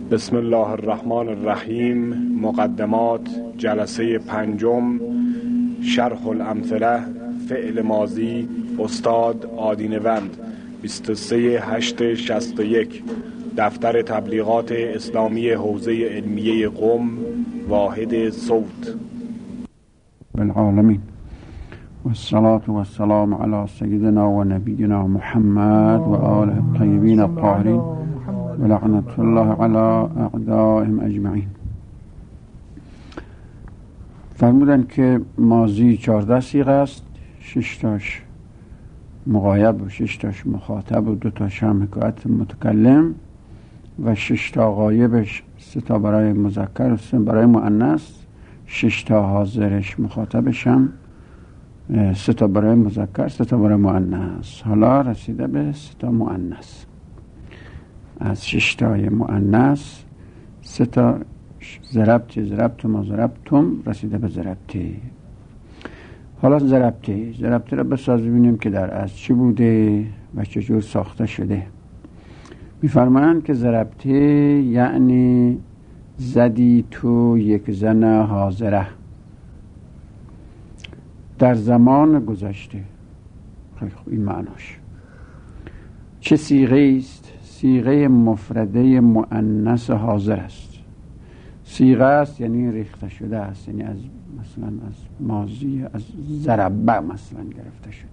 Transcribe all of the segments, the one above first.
بسم الله الرحمن الرحیم. مقدمات جلسه پنجم، شرح الامثله، فعل ماضی، استاد آدینوند، 23/8/61، دفتر تبلیغات اسلامی حوزه علمیه قم، واحد صوت. بالعالمین والصلاة والسلام علی سیدنا و نبینا محمد و آله الطیبین الطاهرین و لعنت الله علی اعدائهم اجمعین. فرمودن که ماضی 14 صیغه است، 6 تاش مغایب و 6 تاش مخاطب و 2 تاش هم حکایت متکلم و 6 تا غایبش، 3 تا برای مذکر و 3 برای مؤنث، 6 تا حاضرش مخاطبش هم 3 تا برای مذکر 3 تا برای مؤنث. حالا رسیده به 3 تا مؤنث. از 6 تای مؤنث 3 تا ضربتم و ضربتم رسیده به ضربتی. حالا ضربتی رو بساز ببینیم که در از چی بوده و چجور ساخته شده. میفرمایند که ضربتی یعنی زدی تو یک زن حاضره در زمان گذشته. خیلی خوب، این معناش. چه صیغه است؟ صیغه مفرده مؤنث حاضر است. صیغه است یعنی ریخته شده است، یعنی از مثلا از ماضی، از ضربه مثلا گرفته شده.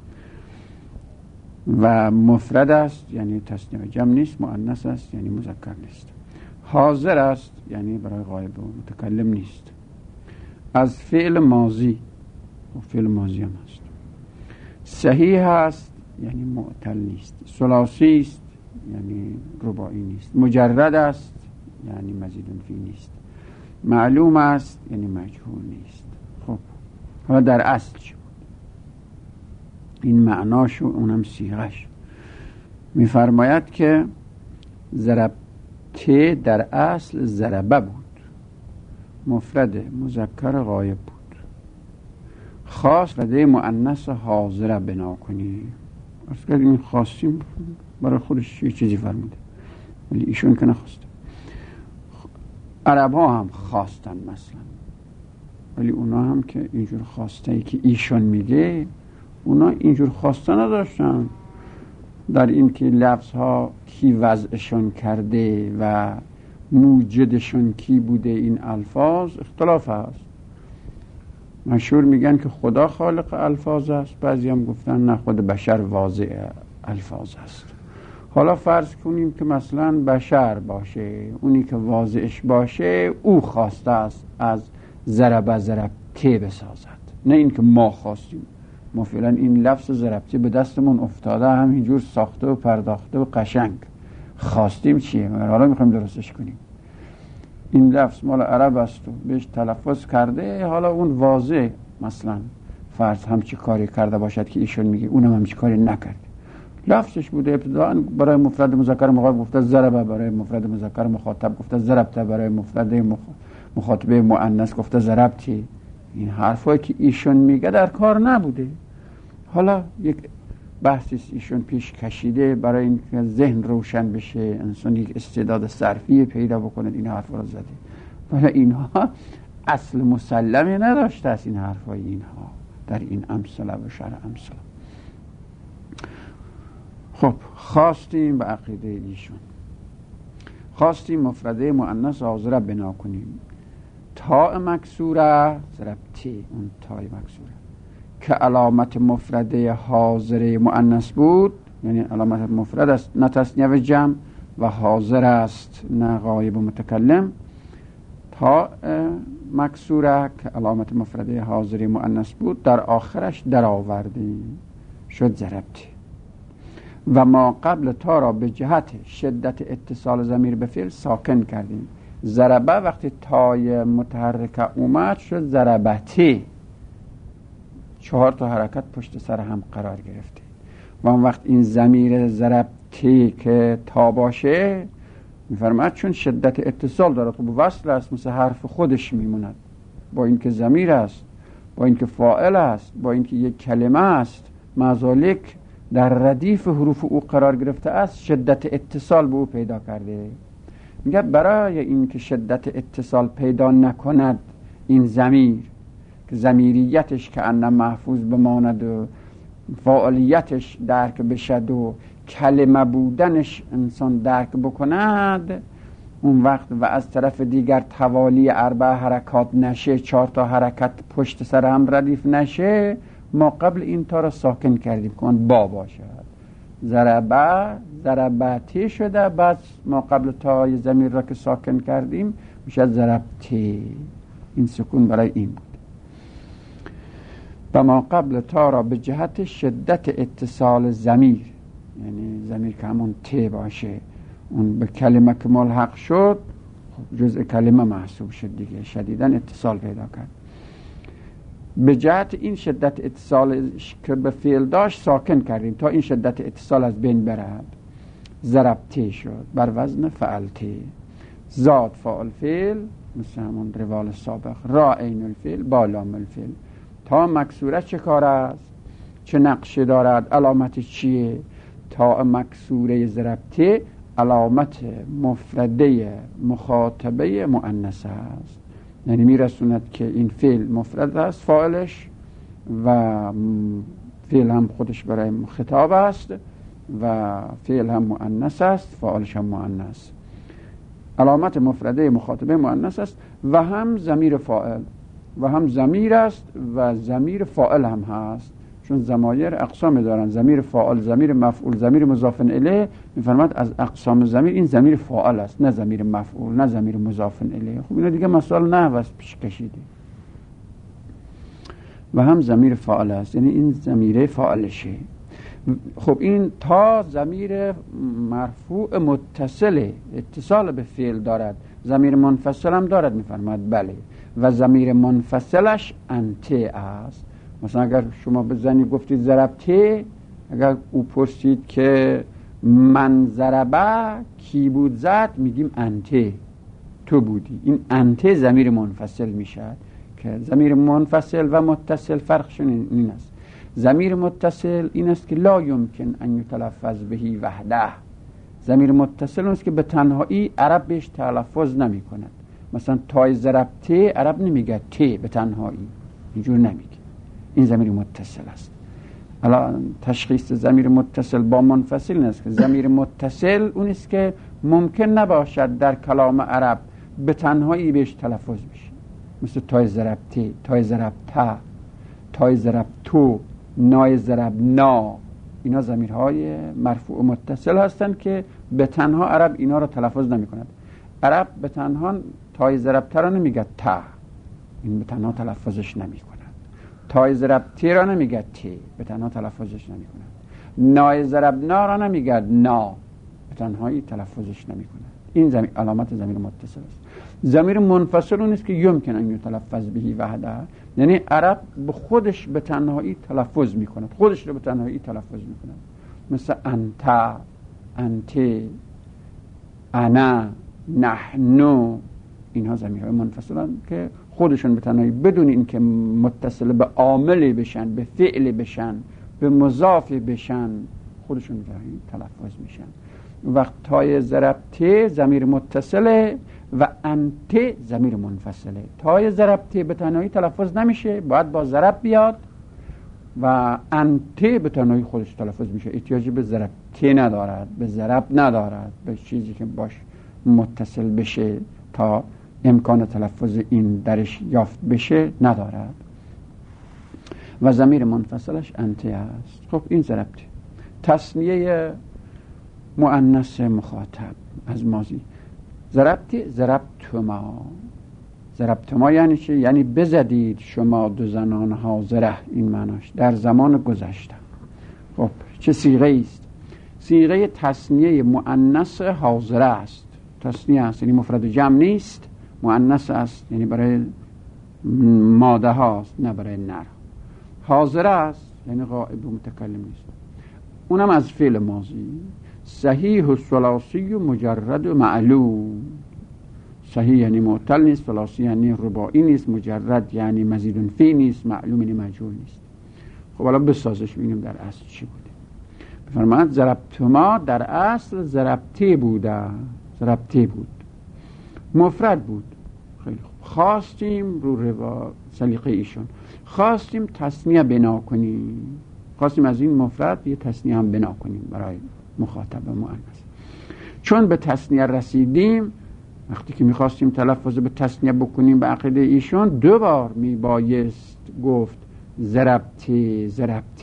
و مفرد است یعنی تثنیه جمع نیست، مؤنث است یعنی مذکر نیست. حاضر است یعنی برای غایب و متکلم نیست. از فعل ماضی و فعل ماضی هم است. صحیح است یعنی معتل نیست. ثلاثی است یعنی رباعی نیست. مجرد است یعنی مزید فی نیست. معلوم است یعنی مجهول نیست. خب حالا در اصل چی بود؟ این معناش و اونم صیغش. میفرماید که ضربته در اصل ضربه بود، مفرد مذکر غایب بود. خاص رده مؤنث حاضره بنا کنی. اصلا این خواستیم برای خودش یه چیزی فرموده، ولی ایشون که نخواسته. عرب ها هم خواستن مثلا، ولی اونا هم که اینجور خواسته ای که ایشون میگه، اونا اینجور خواسته نداشتن. در این که لفظ ها کی وضعشون کرده و موجدشون کی بوده، این الفاظ اختلاف هست. مشهور میگن که خدا خالق الفاظ است، بعضی هم گفتن نه، خود بشر واضع الفاظ است. حالا فرض کنیم که مثلا بشر باشه، اونی که واضعش باشه او خواسته است از ضربته بسازد، نه این که ما خواستیم. ما فعلا این لفظ ضربته به دستمون افتاده، همینجور ساخته و پرداخته و قشنگ خواستیم چیه، حالا میخوایم درستش کنیم. این لفظ مال عرب است و بهش تلفظ کرده، حالا اون واضح مثلا فرض همچی کاری کرده باشد که ایشون میگه اونم همچی کاری نکرده. لفظش بوده ابتداء برای مفرد مذکر مخاطب گفته ضربه، برای مفرد مذکر مخاطب گفته ضربته، برای مفرد مخاطب مؤنث گفته ضربتی. این حرفایی که ایشون میگه در کار نبوده. حالا یک بحثی ایشون پیش کشیده برای اینکه ذهن روشن بشه، انسان یک استعداد صرفی پیدا بکنه، این حرفا رو زده. ولی اینها اصل مسلمی نداشته است. این حرفای اینها در این امثله و شرح امثله. خب خواستیم به عقیده ایشون، خواستیم مفرده مؤنث حاضره بنا کنیم. تاء مکسوره ضربتی، اون تای مکسوره که علامت مفرده حاضره مؤنث بود، یعنی علامت مفرد است نه تثنیه و جمع، و حاضر است نه غایب و متکلم. تاء مکسوره که علامت مفرده حاضره مؤنث بود در آخرش در آوردیم، شد ضربتی. و ما قبل تا را به جهت شدت اتصال ضمیر به فعل ساکن کردیم. ضربه وقتی تای متحرکه اومد شد ضربتی، 4 تا حرکت پشت سر هم قرار گرفته. و اون وقت این ضمیر ضربتی که تا باشه میفرماید چون شدت اتصال داره، خب وصل است، مثل حرف خودش میموند، با اینکه ضمیر است، با اینکه فاعل است، با اینکه یک کلمه است، مازالک در ردیف حروف او قرار گرفته است، شدت اتصال به او پیدا کرده. میگه برای این که شدت اتصال پیدا نکند این ضمیر که ضمیریتش که ان محفوظ بماند و فاعلیتش درک بشد و کلمه بودنش انسان درک بکند، اون وقت و از طرف دیگر توالی 4 حرکات نشه، 4 حرکت پشت سر هم ردیف نشه، ما قبل این تا را ساکن کردیم که اون با باشد. ضربه ضربتی شده، بعد ما قبل تای ضمیر را که ساکن کردیم میشه ضربتی. این سکون برای این بود. و ما قبل تا را به جهت شدت اتصال ضمیر، یعنی ضمیر که همون تی باشه، اون به کلمه که ملحق شد جزء کلمه محسوب شد دیگه، شدیداً اتصال پیدا کرد. به جهت این شدت اتصال که به فعل داشت ساکن کردیم تا این شدت اتصال از بین برد. ضربتی شد بر وزن فعلتی. زاد فاعل فعل مثل همون روال سابق، را عین الفعل با لام الفعل. تا مکسوره چه کار است؟ چه نقشه دارد؟ علامت چیه؟ تا مکسوره ضربتی علامت مفرده مخاطبه مؤنث است، یعنی میرسوند که این فعل مفرد است فاعلش و فعل هم خودش برای خطاب است و فعل هم مؤنث است، فاعلش هم مؤنث. علامت مفرده مخاطبه مؤنث است و هم ضمیر فاعل و هم ضمیر است و ضمیر فاعل هم هست، چون ضمایر اقسام دارن، ضمیر فاعل، ضمیر مفعول، ضمیر مضاف الیه. میفرماد از اقسام ضمیر این ضمیر فاعل است، نه ضمیر مفعول، نه ضمیر مضاف الیه. خب اینا دیگه مسائل نحو است پیش کشیده. و هم ضمیر فاعل است، یعنی این ضمیر فاعلشه. خب این تا ضمیر مرفوع متصل اتصال به فعل دارد، ضمیر منفصل هم دارد، میفرماد بله، و ضمیر منفصلش انته است. مثلا اگر شما به زنی گفتید ضربته، اگر او پرسید که من ضربه کی بود زد، میگیم انته، تو بودی. این انته ضمیر منفصل میشه که ضمیر منفصل و متصل فرقشون این است. ضمیر متصل این است که لا یمکن ان یتلفظ بهی وحده. ضمیر متصل است که به تنهایی عرب بهش تلفظ نمی کند. مثلا تای ضربته عرب نمیگه ته به تنهایی، اینجور نمیگه. این ضمیر متصل است. الان تشخیص ضمیر متصل با منفصل این است که ضمیر متصل اون است که ممکن نباشد در کلام عرب به تنهایی بهش تلفظ بشه، مثل تای ضربته، تای ضربته، تای ضربتو، نای ضربنا. اینا ضمیرهای مرفوع متصل هستند که به تنها عرب اینا را تلفظ نمی کند. عرب به تنها تای ضربته را نمیگه تا، این به تنها تلفظش نمی کند. تای ضربته را نمیگه تی، به تنها تلفظش نمی کند. نای ضربنا را نمیگه نا، به تنهایی تلفظش نمی کند. این علامت ضمیر متصل است. ضمیر منفصل اون است که یمکن ان یتلفظ بهی وحده، یعنی عرب به خودش به تنهایی تلفظ می کند، خودش رو به تنهایی تلفظ می کند، مثل انت، انتی، انا، نحنو. اینها ضمیرهای منفصلن که خودشون به تنهایی بدون این که متصل به عامل بشن، به فعل بشن، به مضاف بشن، خودشون به تنهایی تلفظ میشن. وقت تای ضربته ضمیر متصله و انت ضمیر منفصله. تای ضربته به تنهایی تلفظ نمیشه، باید با ضرب بیاد، و انت به تنهایی خودش تلفظ میشه، احتیاجی به ضربته ندارد، به ضرب ندارد، به چیزی که باش متصل بشه تا امکان تلفظ این درش یافت بشه ندارد. و ضمیر منفصلش انت است. خب این ضربته. تثنیه مؤنث مخاطب از ماضی. ضربتما. ضربتما یعنی چی؟ یعنی بزدید شما دو زنان حاضره، این معناش در زمان گذشته. خب چه صیغه است؟ صیغه تثنیه مؤنث حاضره است. تثنیه است یعنی مفرد جمع نیست، مؤنث است یعنی برای ماده هاست نه برای نر. حاضره است یعنی غائب و متکلم نیست. اونم از فعل ماضی. صحیح و ثلاثی و مجرد و معلوم. صحیح یعنی معتل نیست، ثلاثی یعنی رباعی نیست، مجرد یعنی مزید فی نیست، معلوم یعنی مجهول نیست. خب حالا بسازش ببینیم در اصل چی بوده. بفرمایید ضربتما در اصل ضربته بوده، ضربته بود. مفرد بود. خیلی خوب. خواستیم رو سلیقه ایشون خواستیم تثنیه بنا کنیم، خواستیم از این مفرد یه تثنیه هم بنا کنیم برای مخاطب مؤنث. چون به تثنیه رسیدیم، وقتی که میخواستیم تلفظ به تثنیه بکنیم به عقیده ایشون، 2 بار میبایست گفت ضربتی.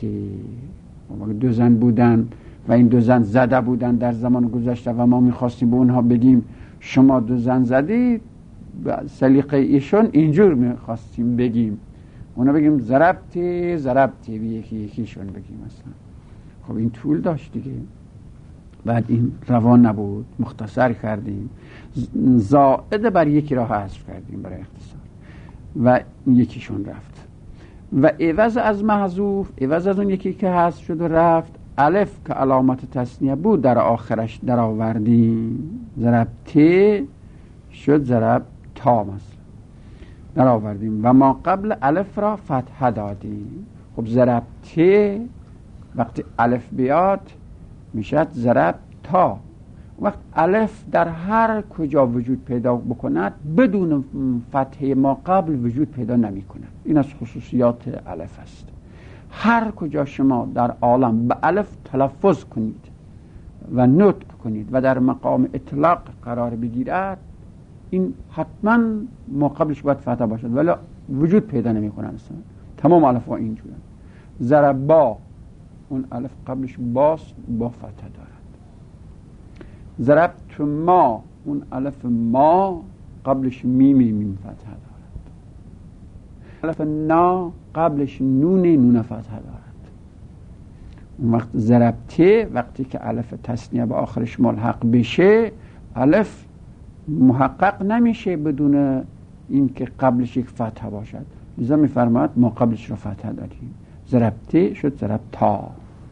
2 زن بودن و این 2 زن زده بودن در زمان گذشته و ما میخواستیم به اونها بگیم شما 2 زن زدید، به سلیقه ایشون اینجور میخواستیم بگیم، اونا بگیم ضربتی به یکیشون بگیم مثلا. خب این طول داشت دیگه، بعد این روان نبود، مختصر کردیم، زائد بر یکی را حذف کردیم برای اختصار و یکیشون رفت. و عوض از محذوف، عوض از اون یکی که حذف شد و رفت، الف که علامت تثنیه بود در آخرش در آوردیم، ضربتی شد ضربتا مثلا در آوردیم و ما قبل الف را فتحه دادیم. خب ضربتی وقتی الف بیاد میشد ضربتا. وقت الف در هر کجا وجود پیدا بکند بدون فتحه ما قبل وجود پیدا نمی کند. این از خصوصیات الف است. هر کجا شما در عالم به الف تلفظ کنید و نطق کنید و در مقام اطلاق قرار بگیرد، این حتما ما قبلش باید فتحه باشد ولی وجود پیدا نمی کند. تمام الف ها اینجورن. ضربا اون الف قبلش با فتحه دارد. ضربت ما اون الف ما قبلش میم فتحه دارد. الف نا قبلش نون فتحه دارد. اون وقت ضربته وقتی که الف تثنیه به آخرش ملحق بشه، الف محقق نمیشه بدون این که قبلش یک فتحه باشد، لذا میفرماید ما قبلش رو فتحه دادیم، ضربته شد ضربتا.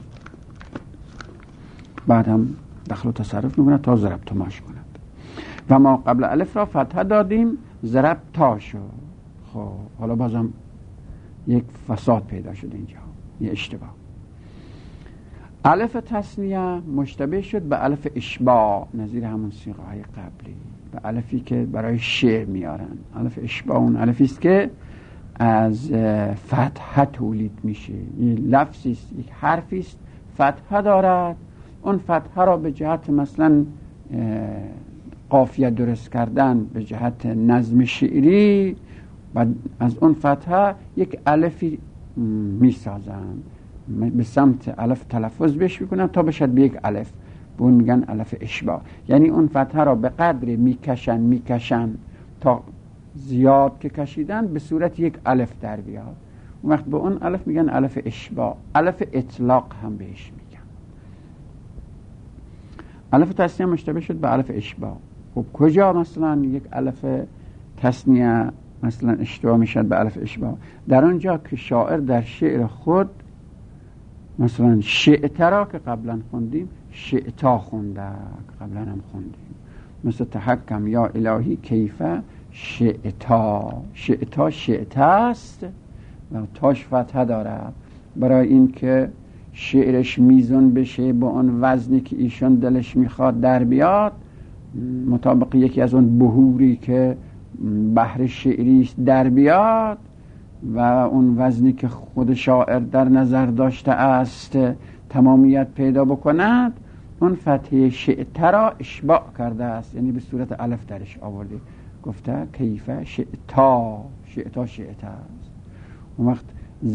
بعد هم دخل و تصرف میکنه تا ضربتماش کند. و ما قبل الف را فتحه دادیم، ضربتا شد. خب حالا بازم یک فساد پیدا شد اینجا، یه اشتباه. الف تثنیه مشتبه شد به الف اشباع، نظیر همون صیغه های قبلی، به الفی که برای شعر میارن. الف اشباع اون الفی است که از فتحه تولید میشه، یک لفظی است، یک حرفی است فتحه دارد. اون فتحه را به جهت مثلا قافیه درست کردن، به جهت نظم شعری، و از اون فتحه یک الفی میسازن، به سمت الف تلفظ بهش میکنن تا بشد به یک الف، به اون میگن الف اشباع. یعنی اون فتحه را به قدر میکشن تا زیاد که کشیدن به صورت یک الف در بیاد. اون وقت به اون الف میگن الف اشباع. الف اطلاق هم بهش میگن. الف تثنیه مشتبه شد به الف اشباع. خب کجا مثلا یک الف تثنیه مثلا اشتباه میشد به الف اشباع؟ در اونجا که شاعر در شعر خود مثلا شعتا را که قبلا خوندیم شعتا خونده، که قبلا هم خوندیم، مثل تحکم یا الهی کیفه شعتا است و تاش فتحه داره برای این که شعرش میزون بشه با اون وزنی که ایشون دلش میخواد در بیاد، مطابق یکی از اون بهوری که بحر شعری در بیاد و اون وزنی که خود شاعر در نظر داشته است تمامیت پیدا بکند. اون فتحه شعتا را اشباع کرده است، یعنی به صورت الف درش آورده، گفته کیفه شعتا است. اون وقت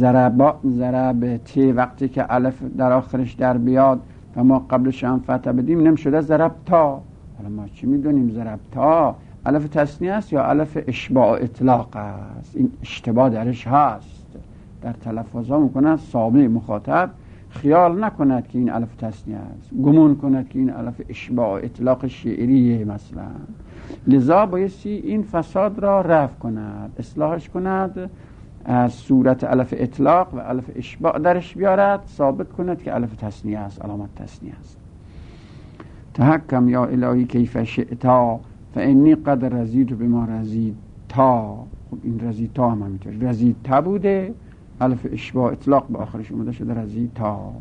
ضربتی وقتی که الف در آخرش در بیاد و ما قبلش هم فتحه بدیم نمیشده ضربتا. حالا ما چی میدونیم؟ ضربتا الف تثنیه است یا الف اشباع اطلاق است؟ این اشتباه درش هست. در تلفظ ها میکنن سامع مخاطب خیال نکند که این الف تثنیه است، گمان کند که این الف اشباع اطلاق شعریه مثلا. لذا بایستی این فساد را رفع کند، اصلاحش کند، از صورت الف اطلاق و الف اشباع درش بیارد، ثابت کند که الف تثنیه است، علامت تثنیه است. تحکم یا الهی کیف شئتا فانی قد رزیت بما رزیتا. خب این رزیتا هم همینطور رزیتا بوده، الف اشباع اطلاق به آخرش اومده شده رزیتا.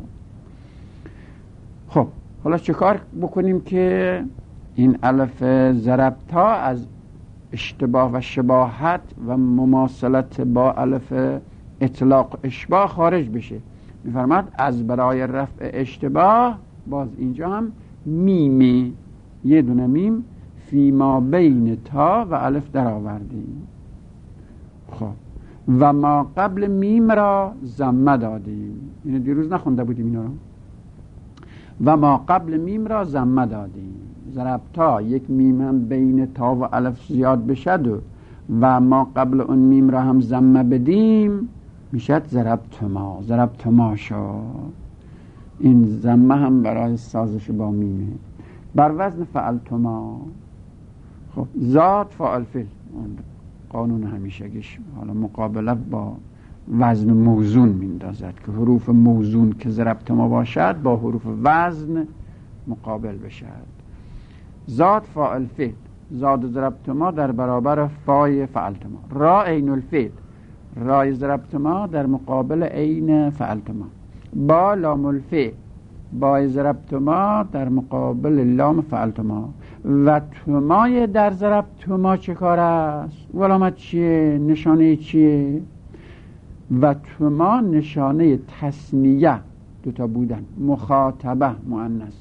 خب حالا چه کار بکنیم که این الف ضربتا از اشتباه و شباهت و مماثلت با الف اطلاق اشباه خارج بشه. میفرماد از برای رفع اشتباه باز اینجا هم میمی، یه دونه میم فیما بین تا و الف در آوردیم. خب و ما قبل میم را ضمه دادیم. اینو دیروز نخونده بودیم اینا رو. و ما قبل میم را ضمه دادیم. ضربتا یک میم هم بین تا و الف زیاد بشد و ما قبل اون میم را هم ضمه بدیم میشد ضربتما. ضربتما شد. این ضمه هم برای سازش با میمه. بر وزن فعلتما. خب ذات فاعل فعل قانون همیشگیش حالا مقابله با وزن موزون میندازد که حروف موزون که ضربتما باشد با حروف وزن مقابل بشد. ذات فاعل فعل، ذات ضربتما در برابر فای فعلتما. را عین الفعل، رای ضربتما در مقابل عین فعلتما. با لام الفعل، با ضربتما در مقابل لام فعلتما. و تمای در ضربتما چه کار است؟ علامت چیه؟ نشانه چیه؟ و تما نشانه تثنیه، دوتا بودن، مخاطبه مؤنث.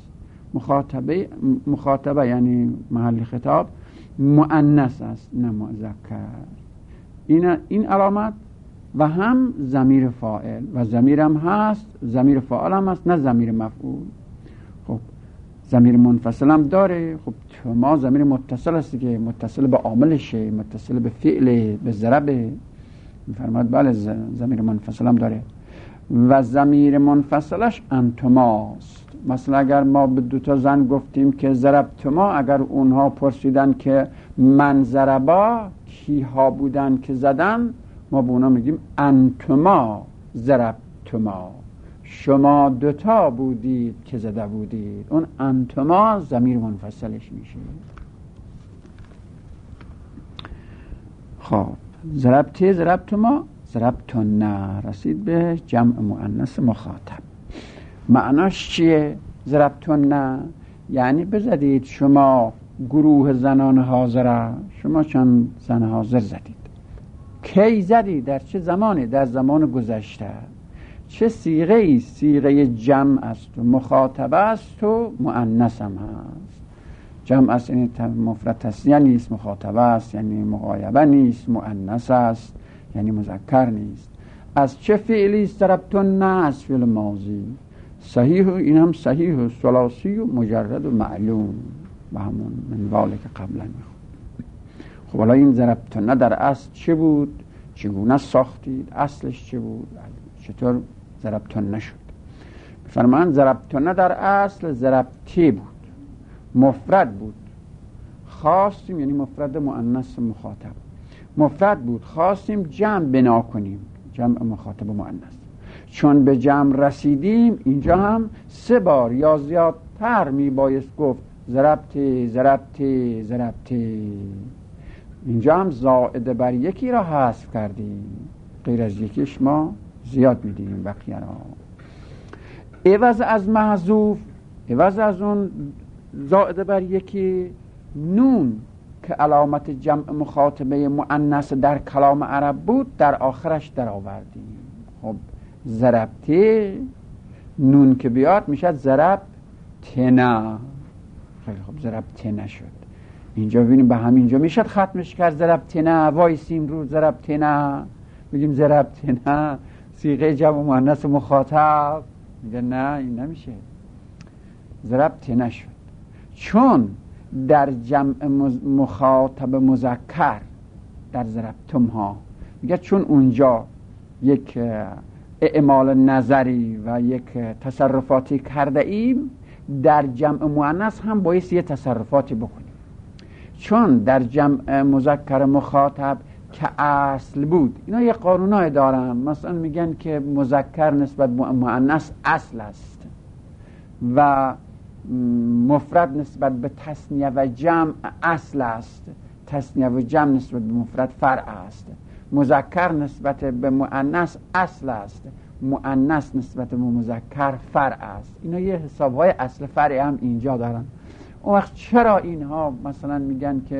مخاطبه یعنی محل خطاب مؤنث است نه مذکر. این علامت و هم ضمیر فاعل و ضمیر هم هست، ضمیر فاعل هم هست نه ضمیر مفعول. خب ضمیر منفصل هم داره. خب تما ضمیر متصل است که متصل به عاملشه، متصل به فعل، به ضربه. میفرماد بله ضمیر منفصل هم داره و ضمیر منفصلش انتماست. مثلا اگر ما به دوتا زن گفتیم که ضربتما، اگر اونها پرسیدن که من ضربا کیها بودن که زدن، ما به اونا میگیم انتما ضربتما، شما دوتا بودید که زده بودید. اون انتما ضمیر منفصلش میشه. خب ضربتما ضربتن، رسید به جمع مؤنث مخاطب. معناش چیه؟ ضربتن یعنی بزدید شما گروه زنان حاضره. شما چند زن حاضر زدید؟ کی زدید؟ در چه زمانی؟ در زمان گذشته. چه صیغه ای؟ صیغه جمع است و مخاطبه است و مؤنث هم هست. جمع است یعنی مفرد تثنیه نیست، مخاطبه است یعنی مغایبه نیست، مؤنث است یعنی مذکر نیست. از چه فعلی است ضربتن؟ از فعل ماضی. صحیح، این هم صحیح و ثلاثی و مجرد و معلوم و همون منواله که قبلا میخوند. خب حالا این ضربتن در اصل چه بود؟ چگونه ساختید؟ اصلش چه بود؟ چطور ضربتن نشد؟ فرمان ضربتن در اصل ضربتی بود، مفرد بود. خواستیم یعنی مفرد مؤنث مخاطب، مفرد بود، خواستیم جمع بنا کنیم، جمع مخاطب مؤنث. چون به جمع رسیدیم اینجا هم 3 بار یا زیادتر میبایست گفت ضربتی. اینجا هم زائد بر یکی را حذف کردیم، غیر از یکیش ما زیاد میدیم بقیه را. عوض از محذوف، عوض از اون زائد بر یکی، نون که علامت جمع مخاطبه مؤنث در کلام عرب بود در آخرش در آوردیم. خب ضربته نون که بیاد میشد ضربتنا. خیلی خب ضربتنا شد. اینجا ببینیم به همینجا میشد ختمش کرد ضربتنا، وایسیم رو ضربتنا بگیم ضربتنا صیغه جمع مؤنث مخاطب. میگه نه این نمیشه، ضربتنا شد. چون در جمع مخاطب مذکر در ضربتم ها میگه چون اونجا یک اعمال نظری و یک تصرفاتی کرده ایم، در جمع مؤنث هم باید یه تصرفاتی بکنیم. چون در جمع مذکر مخاطب که اصل بود، اینا یه قانونای دارن. مثلا میگن که مذکر نسبت به مؤنث اصل است و مفرد نسبت به تثنیه و جمع اصل است، تثنیه و جمع نسبت به مفرد فرع است، مذکر نسبت به مؤنث اصل است، مؤنث نسبت به مذکر فرع است. اینا یه حسابهای اصل فرع هم اینجا دارن. اون وقت چرا اینها مثلا میگن که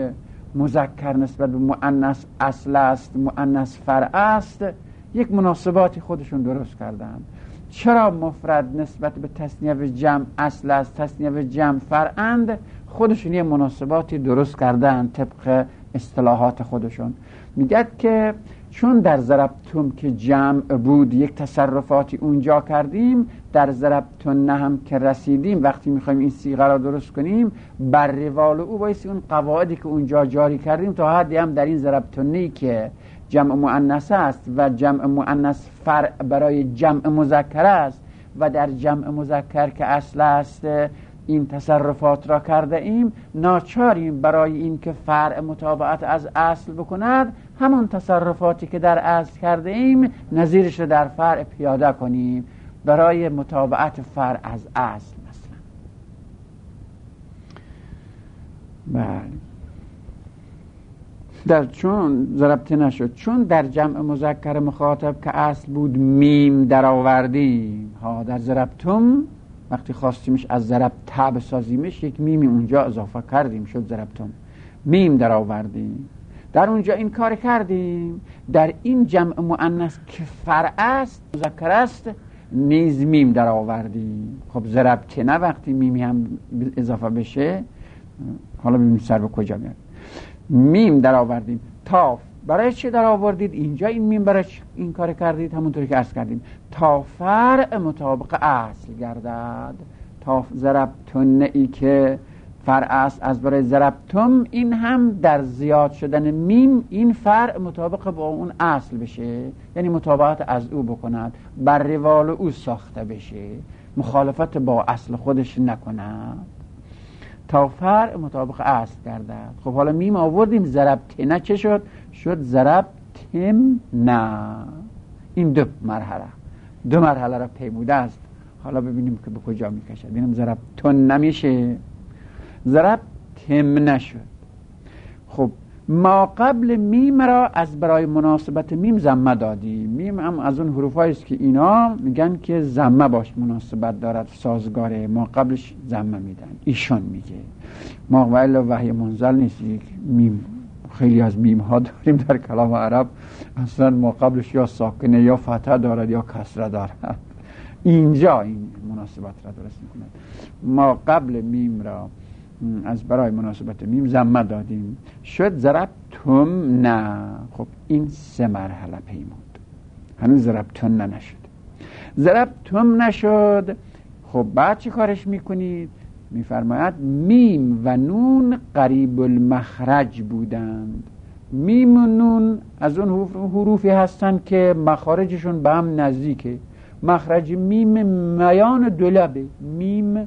مذکر نسبت به مؤنث اصل است، مؤنث فرع است، یک مناسباتی خودشون درست کردن. چرا مفرد نسبت به تثنیه و جمع اصل است، تثنیه و جمع فرعند، خودشون یه مناسباتی درست کردن طبق اصطلاحات خودشون. میگد که چون در ضربتم که جمع بود یک تصرفاتی اونجا کردیم، در ضربتن هم که رسیدیم وقتی میخوایم این صیغه را درست کنیم، بر روال او بایستی اون قواعدی که اونجا جاری کردیم تا حدی هم در این ضربتنی که جمع مؤنث است و جمع مؤنث فرع برای جمع مذکر است و در جمع مذکر که اصل است این تصرفات را کرده ایم، ناچاریم برای این که فرع مطابقت از اصل بکند همون تصرفاتی که در اصل کرده ایم نظیرش را در فرع پیاده کنیم برای مطابقت فرع از اصل. مثلا بله در چون ضربته نشد، چون در جمع مذکر مخاطب که اصل بود میم در آوردیم. ها در ضربتم وقتی خواستیمش از ضربته بسازیمش یک میمی اونجا اضافه کردیم، شد ضربتم، میم در آوردیم، در اونجا این کار کردیم. در این جمع مؤنث که فرع است مذکر است نیز میم در آوردیم. خب ضربته نه وقتی میمی هم اضافه بشه، حالا ببینیم سر به کجا میاد. میم در آوردیم. تاف برای چه در آوردید؟ اینجا این میم برای این کار کردید، همونطوری که عرض کردیم تا فرع مطابق اصل گردد. تا ضربتن ای که فرع است از برای ضربتم، این هم در زیاد شدن میم این فرع مطابق با اون اصل بشه، یعنی مطابقت از او بکند، بر روال او ساخته بشه، مخالفت با اصل خودش نکند، تا فرع مطابق اصل گردد. خب حالا میم آوردیم، ضربتنه چه شد؟ شد ضربتم نه. این دو مرحله را پیموده است. حالا ببینیم که به کجا میکشد. ببینیم ضربتن نمیشه، ضربتم نشد. خب ما قبل میم را از برای مناسبت میم ضمه دادیم. میم هم از اون حروفایی است که اینا میگن که ضمه باش مناسبت دارد، سازگاره، ما قبلش ضمه میدن. ایشون میگه ما و الا وحی منزل نیست، یک میم، خیلی از میم ها داریم در کلام عرب اصلا ما قبلش یا ساکنه یا فتحه دارد یا کسره دارد. اینجا این مناسبت را درست میکند. ما قبل میم را از برای مناسبت میم ضمه دادیم، شد ضربتم نه. خب این سه مرحله پیمود، هنوز ضربتن نشد. ضربتم نشد. خب بعد چی کارش میکنید؟ میفرماید میم و نون قریب المخرج بودند. میم و نون از اون حروفی هستند که مخارجشون به هم نزدیکه. مخرج میم میان دو لبه، میم.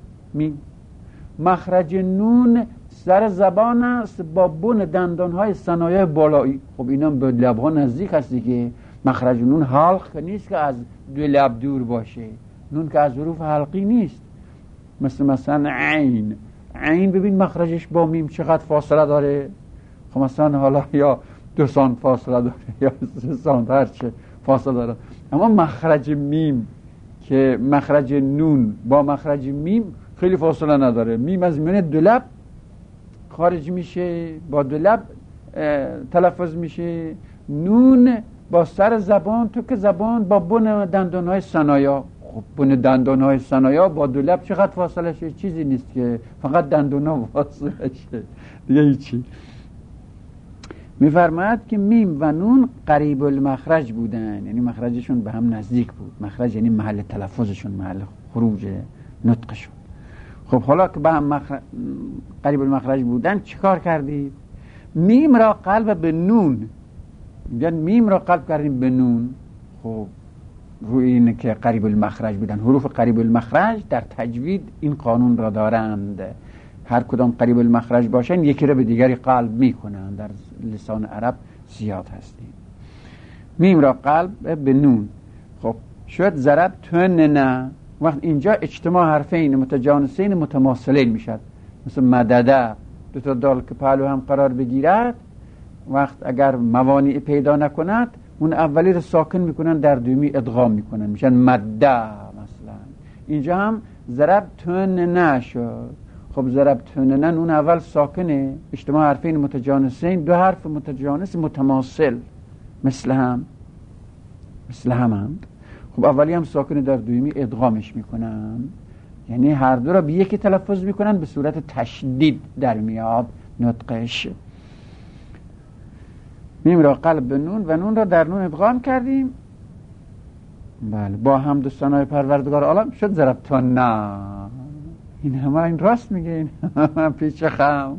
مخرج نون سر زبان است با بن دندانهای ثنایای بالایی. خب اینا به لبها نزدیک هست دیگه. مخرج نون حلق نیست که از دو لب دور باشه، نون که از حروف حلقی نیست. مثلا عین ببین مخرجش با میم چقدر فاصله داره. خب مثلا حالا یا 2 سانت فاصله داره یا 3 سانت هرچه فاصله داره، اما مخرج میم که مخرج نون با مخرج میم خیلی فاصله نداره. میم از میان دو لب خارج میشه، با دو لب تلفظ میشه. نون با سر زبان، تو که زبان با بن دندانهای ثنایا. خب بن دندانهای ثنایا با دو لب چقدر فاصله شه؟ چیزی نیست که، فقط دندانها فاصله شه دیگه هیچی. میفرماید که میم و نون قریب المخرج بودن، یعنی مخرجشون به هم نزدیک بود. مخرج یعنی محل تلفظشون، محل خروج نطقشون. خب حالا که به هم قریب المخرج بودن چیکار کردید؟ میم را قلب به نون، میگن میم را قلب کردیم به نون. خب روی این که قریب المخرج بودن، حروف قریب المخرج در تجوید این قانون را دارند، هر کدام قریب المخرج باشن یکی را به دیگری قلب میکنن، در لسان عرب زیاد هستیم. میم را قلب به نون. خب شد ضربتن نه. وقت اینجا اجتماع حرفین متجانسین متماثلین میشد، مثل مدده، 2 دال که پهلو هم قرار بگیرد، وقت اگر موانع پیدا نکند اون اولی رو ساکن میکنن، در دومی ادغام میکنن، میشن مده. مثلا اینجا هم ضربتن نشد. خب ضربتن نون اول ساکنه، اجتماع حرفین متجانسین، دو حرف متجانس متماثل مثل همند. خب اولی هم ساکنه، در دومی ادغامش میکنن، یعنی هر دو را به یکی تلفظ میکنن، به صورت تشدید در میاد نطقش. میم را قلب به نون و نون را در نون ادغام کردیم. بله، با حمد و ثنای پروردگار عالم شد ضربتن. این همه این راست میگه، این پیچ خم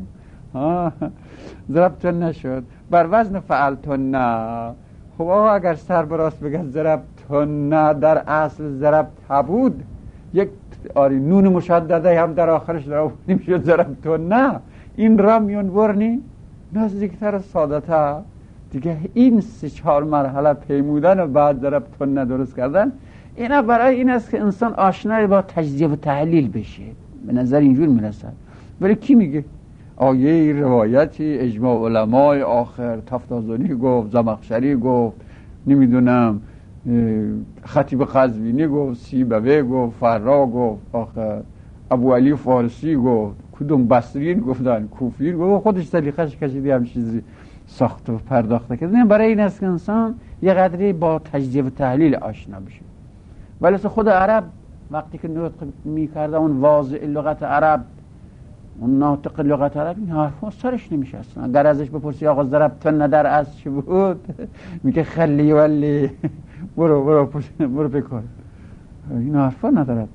ضربتن نشد بر وزن فعلتن. خب آقا اگر سر براست بگه ضربتن در اصل ضربت بود، یک نون مشدده هم در آخرش در آوردیم شد ضربتن. این را میون برنی نزدیکتر سادته دیگه. این 3-4 مرحله پیمودن و بعد ضربتن درست کردن، اینا برای این است که انسان آشنای با تجزیه و تحلیل بشه. به نظر اینجور میرسد. ولی کی میگه؟ آیه، روایتی، اجماع علمای آخر، تفتازانی گفت، زمخشری گفت، نمیدونم خطیب قزوینی گفت، سیبوی گفت، فرا گفت، آخر ابو علی فارسی گفت، کدوم بصریین گفتن، کوفیین گفت، خودش سلیقه‌اش کشیده هم چیزی ساخت و پرداخته کرده. برای این است که انسان یه قدری با تجزیه و تحلیل آشنا بشه. ولی خود عرب وقتی که نطق میکرده، اون واضع لغت عرب، اون ناطق لغت عرب، این حرفا سرش نمیشه اصلا. اگر ازش بپرسی آقا ضربتن در از چی بود، میگه خلی ولی برو بکن. این حرفا ندارد.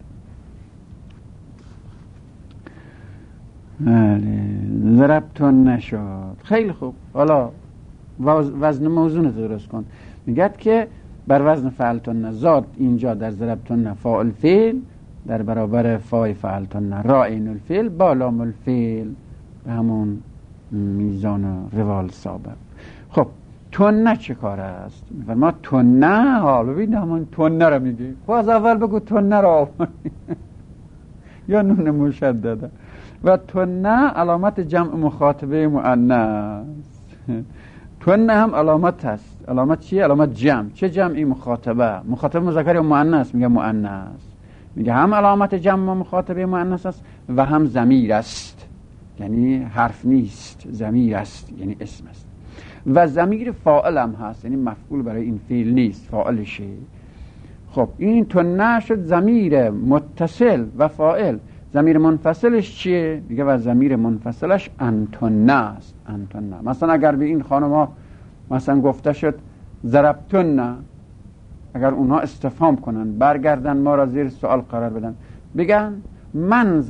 ضربتن نشد. خیلی خوب، حالا وزن موزون درست کن. میگه که بر وزن فعلتن، زاد اینجا در ضربتن فاعل فعل در برابر فای فعلتن، را عین الفعل با لام الفعل به همون میزان روال سابق. خب تنه چه کار است؟ میفرما تنه، حالا ببین همون تنه رو میگی. خب از اول بگو تنه رو آفرین یا نون مشدده. و تنه علامت جمع مخاطبه مؤنث. تنه هم علامت هست. علامت چیه؟ علامت جمع. چه جمعی؟ مخاطبه. مخاطب مذکر یا مؤنث؟ میگه مؤنث. میگه هم علامت جمع مخاطبه مؤنث است و هم ضمیر است، یعنی حرف نیست، ضمیر است یعنی اسم است. و ضمیر فاعل هم هست، یعنی مفعول برای این فعل نیست، فاعلشه. خب این تنه شد ضمیر متصل و فاعل. ضمیر منفصلش چیه؟ میگه و ضمیر منفصلش انتن است. انتن. مثلا اگر به این خانم‌ها مثلا گفته شد ضربتن، اگر اونها استفهام کنن، برگردن ما را زیر سوال قرار بدن، بگن من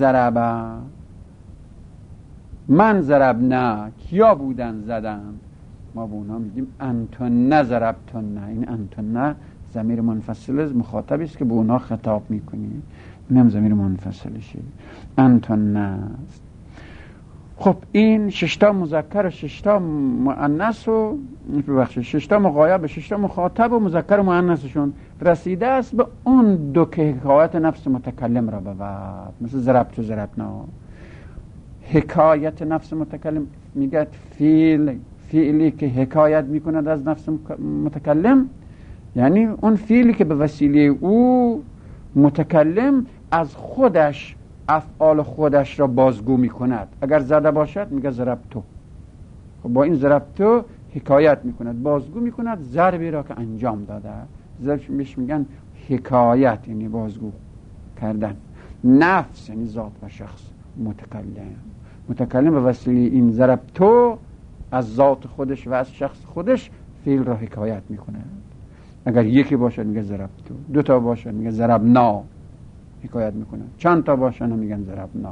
ضربنا، کیا بودن زدن؟ ما به اونها میگیم انتن ضربتن. این انتن ضمیر منفصل مخاطبی است که به اونها خطاب میکنی، این هم ضمیر منفصلشه، انتن است. خب این 6 تا مذکر و 6 تا مؤنث و ببخشید 6 تا مغایب و 6 تا مخاطب و مذکر و مؤنثشون رسیده است به اون دو که حکایت نفس متکلم را بود، مثل ضربت و ضربنا. حکایت نفس متکلم میگه فعلی که حکایت میکند از نفس متکلم، یعنی اون فعلی که به وسیله او متکلم از خودش افعال خودش را بازگو میکند. اگر زده باشد میگه ضربتو. خب با این ضربتو حکایت میکند، بازگو میکند ضربی را که انجام داده. ضربش میگن حکایت، یعنی بازگو کردن. نفس یعنی ذات و شخص. متکلم به وسیله این ضربتو از ذات خودش و از شخص خودش فعل را حکایت میکند. اگر یکی باشد میگه ضربتو، 2 تا باشد میگه ضربنا، حکایت میکنن. چند تا باشن هم میگن ضربنا.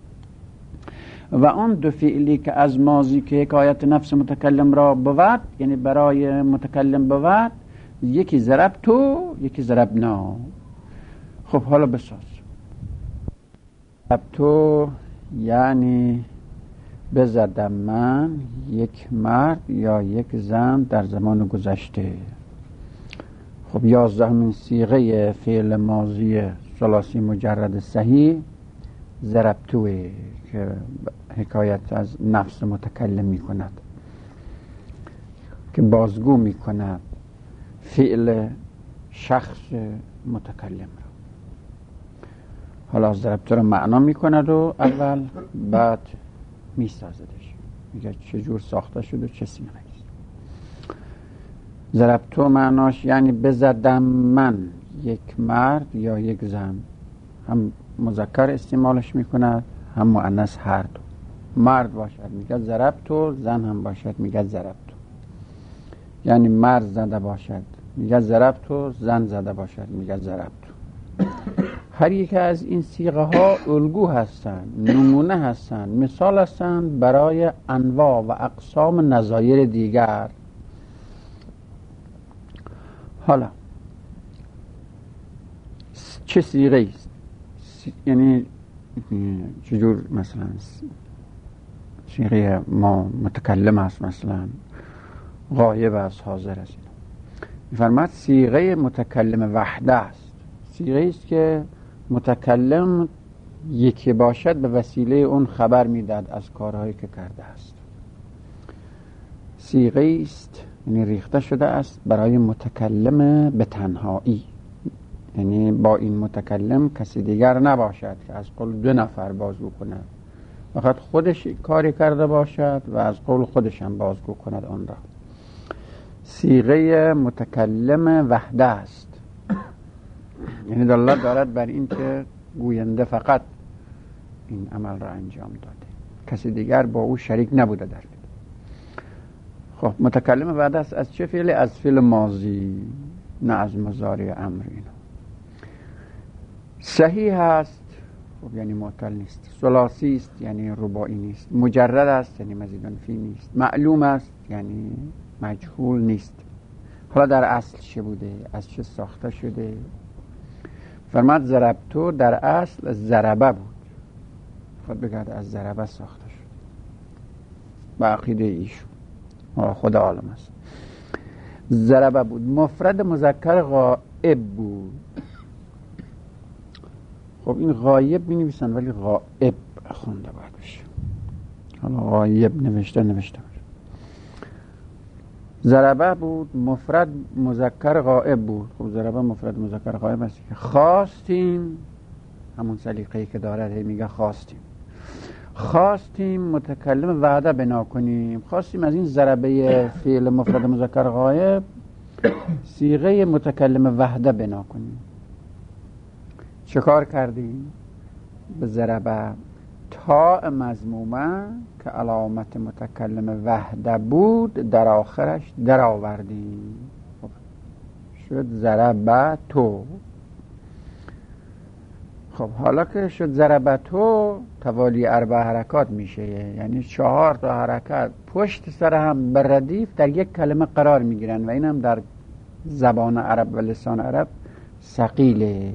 و اون دو فعلی که از ماضی که حکایت نفس متکلم را بود، یعنی برای متکلم بود، یکی ضربتو یکی ضربنا. خب حالا بساز. ضربتو یعنی بزدم من یک مرد یا یک زن در زمان گذشته. خب 11مین صیغه فعل ماضی ثلاثی مجرد صحیح ضربتوه که حکایت از نفس متکلم می کند، که بازگو می کند فعل شخص متکلم را. حالا ضربت رو معنا میکند و اول بعد میسازدش، میگه چه جور ساخته شد و چه سیغه است. ضربتو معناش یعنی بزدم من یک مرد یا یک زن، هم مذکر استعمالش میکند هم مؤنث، هر دو. مرد باشد میگه ضربتو، زن هم باشد میگه ضربتو. یعنی مرد زده باشد میگه ضربتو، زن زده باشد میگه ضربتو. هر یک از این صیغه ها الگو هستند، نمونه هستند، مثال هستند برای انواع و اقسام نظایر دیگر. حالا چه صیغه است؟ یعنی چجور مثلا صیغه ما متکلم است، مثلا غایب است، حاضر است. می‌فرماید صیغه متکلم وحده است، صیغه است که متکلم یکی باشد به وسیله اون خبر میداد از کارهایی که کرده است. صیغه است یعنی ریخته شده است برای متکلم به تنهایی، یعنی با این متکلم کسی دیگر نباشد که از قول دو نفر بازگو کند، فقط خودش کاری کرده باشد و از قول خودش هم بازگو کند آن را. صیغه متکلم وحده است، یعنی دلالت دارد بر این که گوینده فقط این عمل را انجام داده، کسی دیگر با او شریک نبوده در این. خب متکلم وحده است از چه فعلی؟ از فعل ماضی، نه از مضارع امر. اینا صحیح است، خب یعنی معطل نیست. ثلاثی است یعنی رباعی نیست. مجرد است یعنی مزیدن فی نیست. معلوم است یعنی مجهول نیست. حالا در اصل چه بوده؟ از چه ساخته شده؟ فرماد ضربتو در اصل ضربه بود، خود بگرد از ضربه ساخته شد با عقیده ایشون، خدا عالم است. ضربه بود، مفرد مذکر غائب بود. خب این غایب می نویسن ولی غائب خونده باید بشه، حالا غایب نوشته باشه. ضربه بود، مفرد مذکر غائب بود. خب ضربه مفرد مذکر غائب است که خواستیم، همون سلیقه‌ای که داره میگه خواستیم متکلم وعده بنا کنیم، خواستیم از این ضربه فعل مفرد مذکر غائب صیغه متکلم وحده بنا کنیم. چه کار کردیم؟ به ضربه تاء مضمومه که علامت متکلم وحده بود در آخرش در آوردیم، شد ضربه تو. خب حالا که شد ضربه تو توالی 4 حرکات میشه، یعنی 4 تا حرکت پشت سر هم به ردیف در یک کلمه قرار میگیرن و این هم در زبان عرب و لسان عرب ثقیله،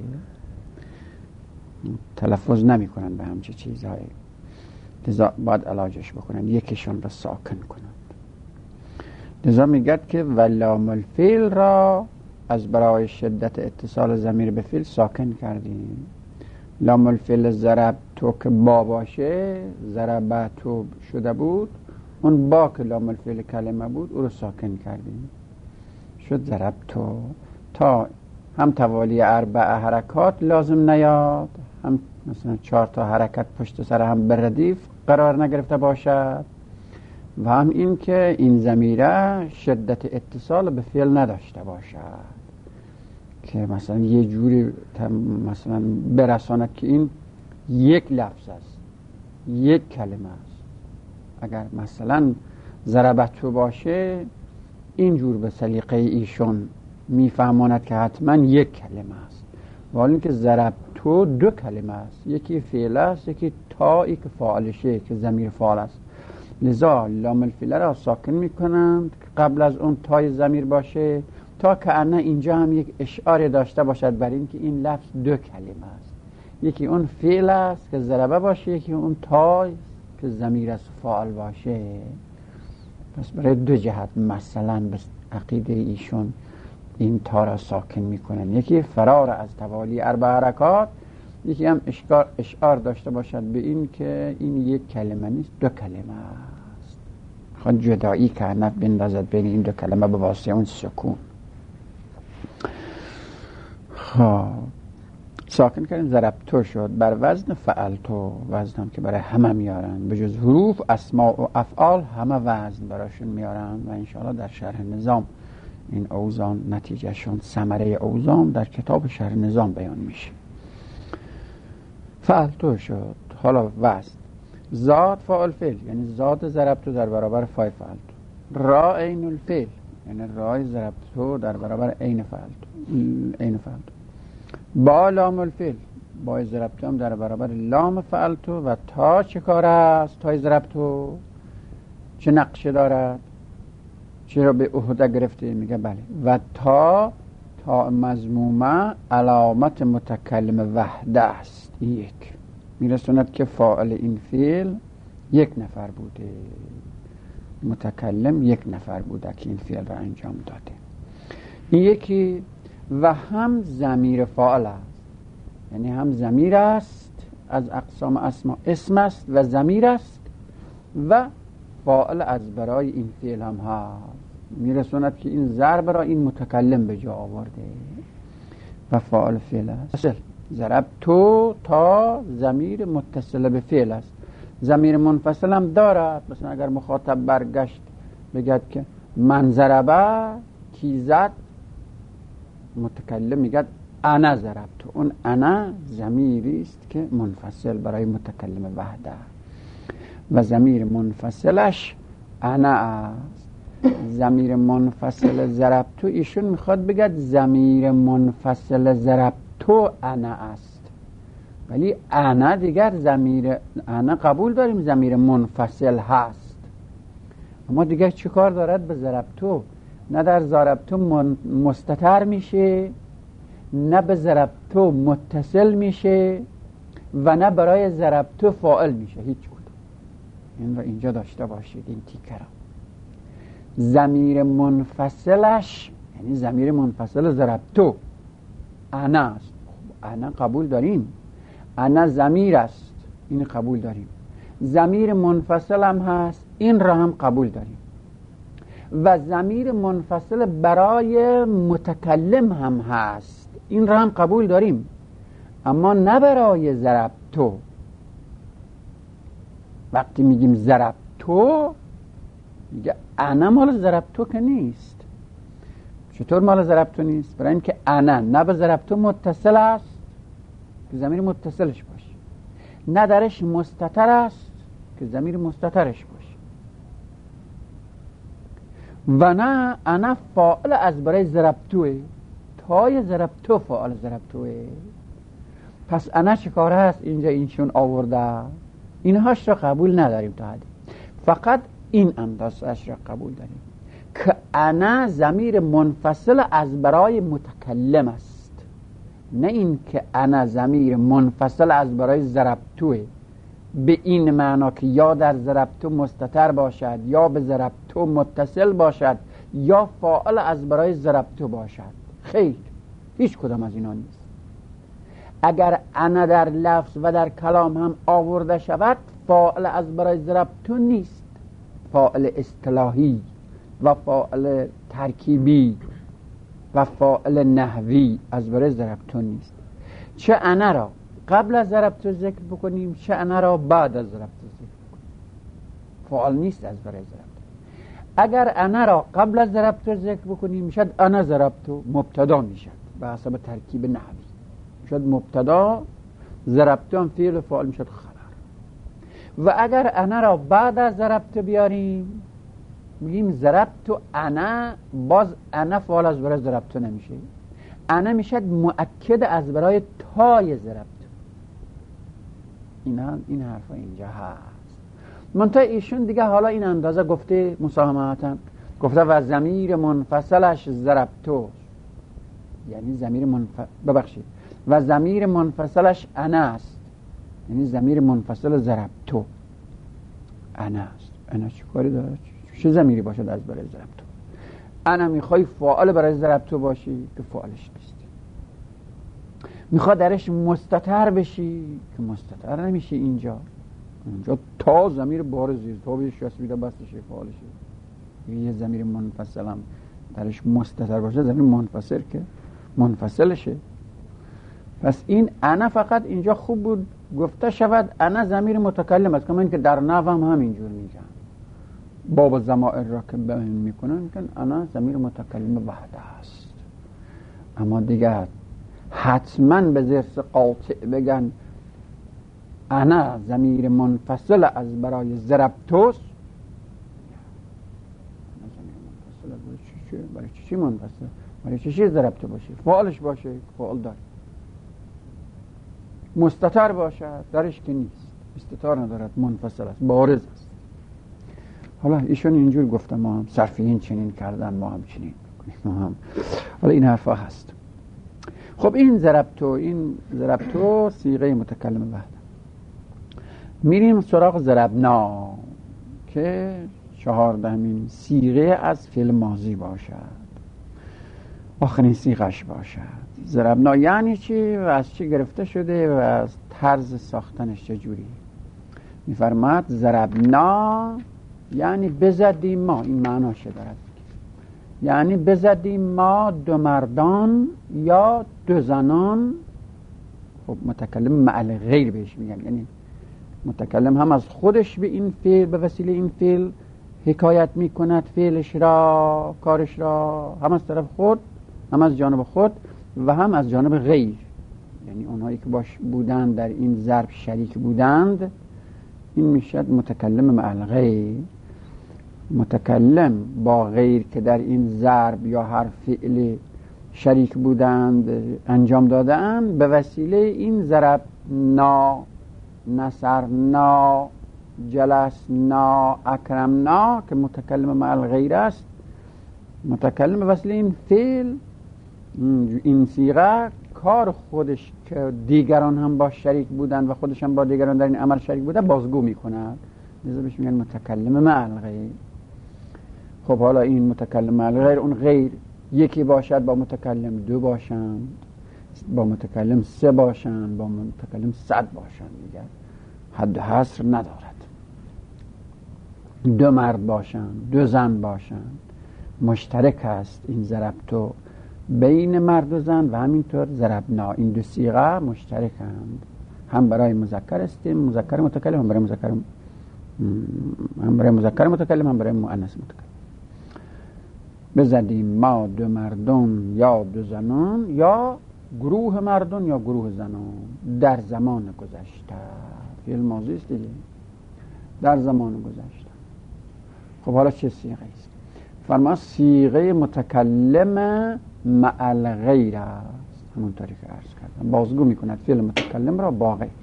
تلفظ نمی کنن به همچه چیزهایی، لذا باید علاجش بکنن، یکیشون را ساکن کنند. لذا میگد که ولام الفعل را از برای شدت اتصال ضمیر به فعل ساکن کردیم. لام الفعل ضربتو که با باشه، ضربتو شده بود، اون با که لام الفعل کلمه بود او رو ساکن کردیم، شد ضربتو. تا هم توالی 4 حرکات لازم نیاد، هم مثلا 4 تا حرکت پشت سر هم به ردیف قرار نگرفته باشد، و هم این که این ضمیره شدت اتصال به فعل نداشته باشد که مثلا یه جوری مثلا برساند که این یک لفظ است، یک کلمه است. اگر مثلا ضربتو باشه اینجور به سلیقه ایشون میفهماند که حتما یک کلمه است، ولی اینکه ضربتو 2 کلمه است، یکی فعل است، یکی تایی که فاعلشه که ضمیر فاعل است. لذا لام الفعل را ساکن میکنند که قبل از اون تای ضمیر باشه، تا که انه اینجا هم یک اشعار داشته باشد بر این که این لفظ 2 کلمه است، یکی اون فعل است که ضربه باشه، یکی اون تای که ضمیر است فاعل باشه. پس برای 2 جهت مثلا به عقیده ایشون این تا را ساکن میکنن، یکی فرار از توالی 4 حرکات، یکی هم اشعار داشته باشد به این که این یک کلمه نیست 2 کلمه است، خود جدایی که نف بندازد بین این 2 کلمه به واسطه اون سکون. خب ساکن کردیم ضربتو شد بر وزن فعلتو، وزن هم که برای همه میارن، به جز حروف اسماء و افعال همه وزن براشون میارن و انشاءالله در شرح نظام این اوزان نتیجهشون ثمره اوزان در کتاب شرح نظام بیان میشه. فعلتو شد، حالا وزن زاد فاعل فعل یعنی زاد ضربتو در برابر فاعل فعلتو، را عین الفعل یعنی رای ضربتو در برابر عین فعلتو، با لام الفعل با ضربتو هم در برابر لام فعلتو. و تا چه کار است؟ تای ضربتو چه نقشه دارد؟ چرا به عهده گرفته؟ میگه بله. و تا مضمومه علامت متکلم وحده است. یک میرسوند که فاعل این فعل یک نفر بوده، متکلم یک نفر بوده که این فعل را انجام داده. این یکی و هم ضمیر فاعل است، یعنی هم ضمیر است از اقسام اسما، اسم است و ضمیر است و فاعل از برای این فعل هم هست. میرسوند که این ضرب را این متکلم به جا آورده و فاعل فعل است. ضربتو تا ضمیر متصل به فعل است، ضمیر منفصل هم دارد. مثلا اگر مخاطب برگشت بگد که من ضربه کی زد، متکلم میگه انا ضربتو، اون انا ضمیری است که منفصل برای متکلم وحده و ضمیر منفصلش انا است. ضمیر منفصل ضربتو ایشون میخواد بگه ضمیر منفصل ضربتو انا است، ولی انا دیگر ضمیر انا قبول داریم ضمیر منفصل هست، اما دیگر چه کار دارد به ضربتو؟ نه در ضربتو مستتر میشه، نه به ضربتو متصل میشه و نه برای ضربتو فاعل میشه، هیچ کدوم. این رو اینجا داشته باشید این تیکه را. ضمیر منفصلش یعنی ضمیر منفصل ضربتو انا است. انا قبول داریم، انا ضمیر است، این قبول داریم. ضمیر منفصل هم هست، این را هم قبول داریم. و ضمیر منفصل برای متکلم هم هست، این را هم قبول داریم، اما نه برای ضربتو. وقتی میگیم ضربتو میگه انا مال ضربتو که نیست. چطور مال ضربتو نیست؟ برای اینکه انا نه به ضربتو متصل است که ضمیر متصلش باشه، نه درش مستتر است که ضمیر مستترش باشه، و نه انا فاعل از برای ضربتوه، تای ضربتو فاعل ضربتوه. پس انا چه کار هست اینجا اینشون آورده؟ اینهاش را قبول نداریم تا حدی، فقط این اندازش را قبول داریم که انا ضمیر منفصل از برای متکلم است، نه این که انا ضمیر منفصل از برای ضربتوه، به این معنا که یا در ضربتو مستتر باشد یا به ضربتو متصل باشد یا فاعل از برای ضربتو باشد. خیر، هیچ کدام از اینا نیست. اگر انا در لفظ و در کلام هم آورده شود، فاعل از برای ضربتو نیست، فاعل اصطلاحی و فاعل ترکیبی و فاعل نحوی از برای ضربتو نیست. چه انا را قبل از ضربتو ذکر بکنیم، چه انا را بعد از ضربتو ذکر بکنیم، فاعل نیست از برای ضربتو. اگر انا را قبل از ضربتو ذکر بکنیم میشد انا ضربتو، مبتدا میشد به حسب ترکیب نحوی، میشد مبتدا، ضربتو هم فعل و فاعل میشد خبر. و اگر انا را بعد از ضربتو بیاریم میگیم ضربتو انا، باز انا فاعل از برای ضربتو نمیشه، انا میشد مؤکد از برای تای ضربتو. این حرفا اینجا هست. منتها ایشون دیگه حالا این اندازه گفته مساهمتا، گفته و ضمیر منفصلش ضربتو، یعنی ضمیر و ضمیر منفصلش انا است، یعنی ضمیر منفصل ضربتو انا است. انا چه کاری داره؟ چه ضمیری باشد از برای ضربتو؟ انا میخوای فاعل برای ضربتو باشی که فاعلش نیست، میخواد درش مستتر بشی که مستتر نمیشه. اینجا تا ضمیر بارزی، تا بهش یاسبیده بستش فاعلشه. یه ضمیر منفصل هم درش مستتر باشه، ضمیر منفصل که منفصلشه. پس این انا فقط اینجا خوب بود گفته شود انا ضمیر متکلم است، کما اینکه در نحو هم همینجور میگن، باب ضمائر را که بیان میکنن میگن انا ضمیر متکلم وحده است. اما دیگه حتما به ضرس قاطع بگن انا ضمیر منفصل از برای ضربتوست. برای چی منفصل؟ برای چی ضربته باشه؟ فعالش باشه، فعال داره. مستتر باشه، درش که نیست، استتار ندارد، منفصل است، بارز است. حالا ایشون اینجور گفتم، ما هم صرفیین چنین کردن، ما هم چنین کنیم، ما هم. حالا این حرفا هست. خب این ضربتو صیغه متکلم وحده. میریم سراغ ضربنا که 14مین صیغه از فعل ماضی باشد، آخرین صیغش باشد. ضربنا یعنی چی و از چی گرفته شده و از طرز ساختنش چجوری؟ میفرماد ضربنا یعنی بزدیم ما، این معناش دارد، یعنی بزدیم ما دو مردان یا دو زنان. خب متکلم مع غیر بهش میگن، یعنی متکلم هم از خودش به این فعل، به وسیله این فعل حکایت میکند، فعلش را، کارش را، هم از طرف خود، هم از جانب خود و هم از جانب غیر، یعنی اونهایی که باش بودند در این ضرب شریک بودند، این میشد متکلم مع غیر. متکلم با غیر که در این ضرب یا هر فعل شریک بودند، انجام دادند، به وسیله این ضربنا، نصرنا، جلسنا، اکرمنا که متکلم مع غیر است، متکلم به وسیله این فعل، این صیغه، کار خودش که دیگران هم با شریک بودند و خودش هم با دیگران در این عمل شریک بودند بازگو میکند، لذا بهش میگن متکلم مع غیر. خب حالا این متکلم مع غیر، اون غیر یکی باشد، با متکلم دو باشند، با متکلم سه باشند، با متکلم 100 باشند، دیگر حد حصر ندارد. دو مرد باشند، دو زن باشند، مشترک است این ضربتو بین مرد و زن و همینطور ضربنا. این دو صیغه مشترکند، هم برای مذکر است، مذکر متکلم، هم برای مذکر متکلم، هم برای مؤنث متکلم. بزدیم ما دو مردان یا دو زنان، یا گروه مردان یا گروه زنان در زمان گذشته. فعل ماضی است دیگه، در زمان گذشته. خب حالا چه صیغه است؟ فرما صیغه متکلم مع الغیر است، همونطوری که عرض کردم، بازگو میکند فعل متکلم را با غیر.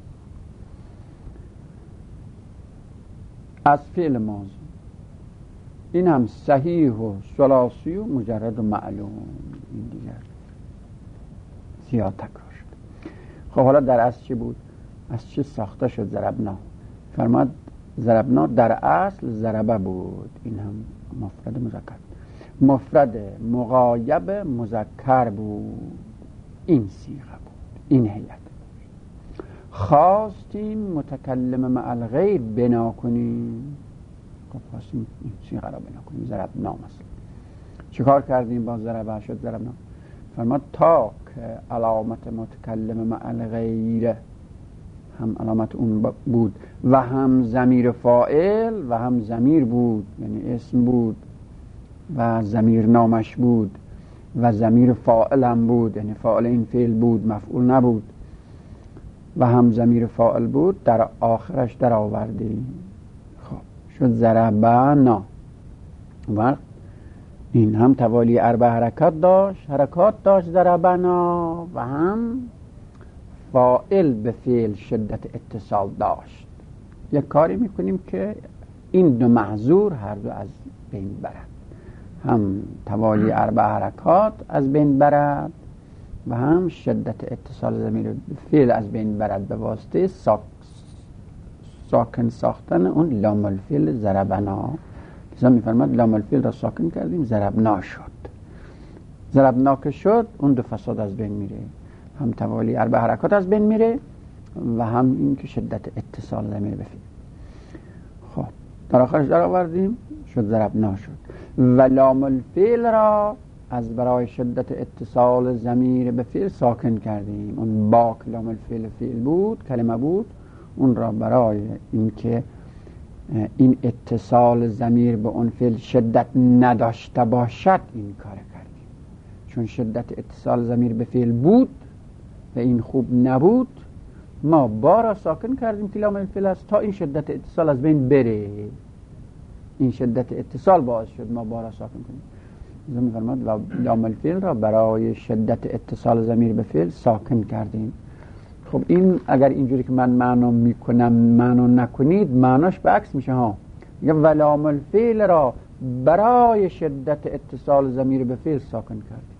از فعل ماضی این هم صحیح و ثلاثی و مجرد و معلوم، این دیگر زیاد تکرار شد. خب حالا در اصل چی بود؟ از چی ساخته شد ضربنا؟ فرماد ضربنا در اصل ضربه بود، این هم مفرد مذکر، مفرد مغایب مذکر بود، این صیغه بود، این هیئت. خواستیم متکلم مع الغیر بنا کنیم، خواستیم این صیغه را بنا کنیم، ضربنا مثلا. چیکار کردیم با ضربه شد ضربنا؟ فرماد تا که علامت متکلم مع الغیر هم علامت اون بود و هم ضمیر فاعل و هم ضمیر بود، یعنی اسم بود و ضمیر نامش بود و ضمیر فاعل هم بود، یعنی فاعل این فعل بود، مفعول نبود، و هم ضمیر فاعل بود، در آخرش در آوردیم. خب شد ضربنا. و این هم توالی 4 حرکات داشت ضربنا، و هم فاعل به فعل شدت اتصال داشت. یک کاری میکنیم که این دو محذور هر دو از بین برد، هم توالی 4 حرکات از بین برد و هم شدت اتصال ضمیر فعل از بین برد به واسطه ساکن ساختن اون لام الفعل ضربنا. لذا میفرماد لام الفعل را ساکن کردیم، ضربنا شد. ضربنا که شد، اون دو فساد از بین میره، هم توالی 4 حرکات از بین میره و هم این که شدت اتصال ضمیر به فعل. خب در آخرش در آوردیم، شد ضربنا شد. و لام الفعل را از برای شدت اتصال ضمیر به فعل ساکن کردیم. اون با که لام الفعل فعل بود، کلمه بود، اون را برای اینکه این اتصال ضمیر به اون فعل شدت نداشته باشد این کار کردیم. چون شدت اتصال ضمیر به فعل بود و این خوب نبود، ما با را ساکن کردیم که لام الفعل است تا این شدت اتصال از بین بره. این شدت اتصال باعث شد ما با را ساکن کنیم. می‌فرماد و لام الفعل را برای شدت اتصال ضمیر به فعل ساکن کردیم. خب این اگر اینجوری که من معنا میکنم معنا نکنید، معناش به عکس میشه ها. میگه و لام الفعل را برای شدت اتصال ضمیر به فعل ساکن کردیم.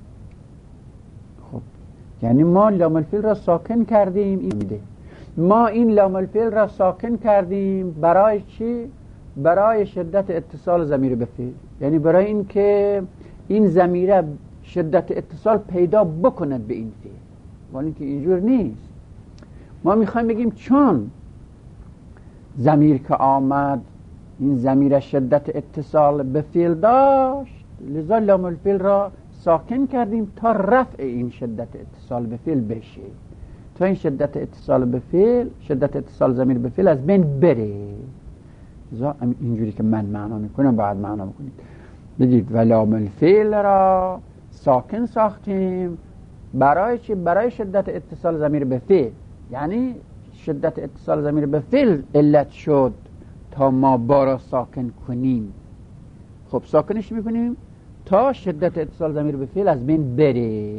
خب یعنی ما لام الفعل را ساکن کردیم. این میده ما این لام الفعل را ساکن کردیم برای چی؟ برای شدت اتصال ضمیر به فعل، یعنی برای این که این ضمیر شدت اتصال پیدا بکند به این فعل، ولی که اینجور نیست. ما میخوایم بگیم چون ضمیر که آمد این ضمیر شدت اتصال به فعل داشت، لذا لام الفعل را ساکن کردیم تا رفع این شدت اتصال به فعل بشه، تا این شدت اتصال به فعل، شدت اتصال ضمیر به فعل از بین بره. لذا اینجوری که من معنا میکنم باید معنا بکنید. بگید و لام الفعل را ساکن ساختیم برای چی؟ برای شدت اتصال ضمیر به فعل، یعنی شدت اتصال ضمیر به فعل علت شد تا ما با را ساکن کنیم. خب ساکنش میکنیم تا شدت اتصال ضمیر به فعل از بین بره.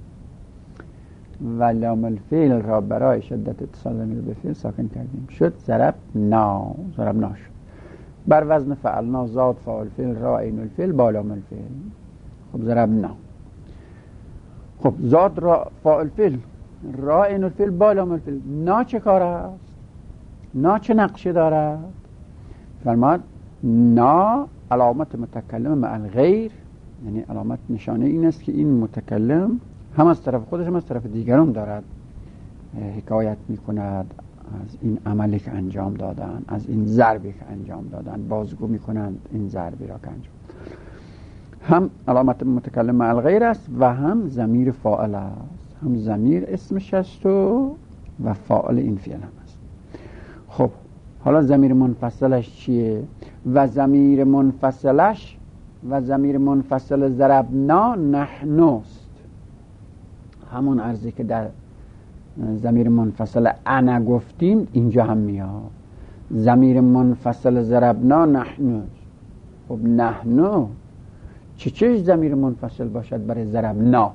و لام الفعل را برای شدت اتصال ضمیر به فعل ساکن کردیم، شد ضربنا. ضربنا شد بر وزن فعلنا، زاد فاعل فعل را عین الفعل با لام الفعل. خب ضربنا، خب زاد را فاعل فعل، را عین الفعل با لام الفعل. نا چه کار است؟ نا چه نقشه دارد؟ فرماد نا علامت متکلم مع الغیر، یعنی علامت نشانه این است که این متکلم هم از طرف خودش هم از طرف دیگران دارد حکایت می کند از این عملی که انجام دادن، از این ضربی که انجام دادن، بازگو می کنند این ضربی را که انجام. هم علامت متکلم مع الغیر است و هم ضمیر فاعل است، هم ضمیر اسمش است و فاعل این فعل هم است. خب حالا ضمیر منفصلش چیه؟ و ضمیر منفصلش و ضمیر منفصل ضربنا نحنوست. همون عرضی که در ضمیر منفصل انا گفتیم اینجا هم میاد. ضمیر منفصل ضربنا نحنوست. خب نحنو چه ضمیر منفصل باشد برای ضربنا؟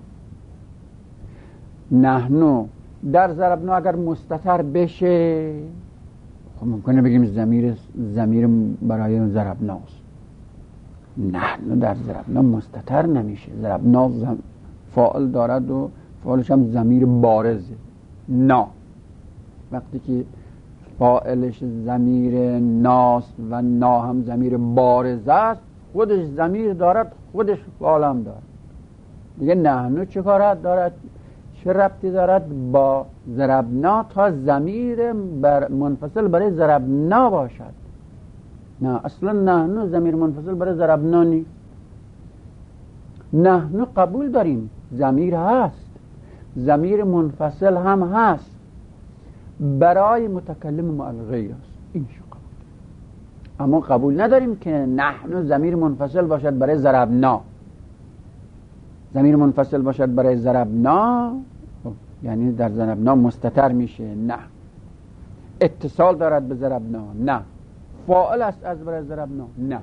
نحنو در ضربنا اگر مستتر بشه، خب ممکنه بگیم ضمیر برای ضربناست. نحنو در ضربنا مستتر نمیشه. ضربنا فاعل دارد و فاعلش هم ضمیر بارزه. نا وقتی که فاعلش ضمیر ناست و نا هم ضمیر بارز است، خودش ضمیر دارد، خودش فاعل هم دارد. دیگه نحنو چه کارت دارد؟ چه ربطی دارد با ضربنا تا ضمیر منفصل برای ضربنا باشد؟ نه، اصلا نحنو ضمیر منفصل برای ضربنا نیست. نحنو قبول داریم ضمیر هست، ضمیر منفصل هم هست، برای متکلم مع الغیر است، این شو قبول. اما قبول نداریم که نحنو ضمیر منفصل باشد برای ضربنا. ضمیر منفصل باشد برای ضربنا یعنی در ضربنا مستتر میشه. نه، اتصال دارد به ضربنا. نه، فاعل است از برای ضربنا. نه،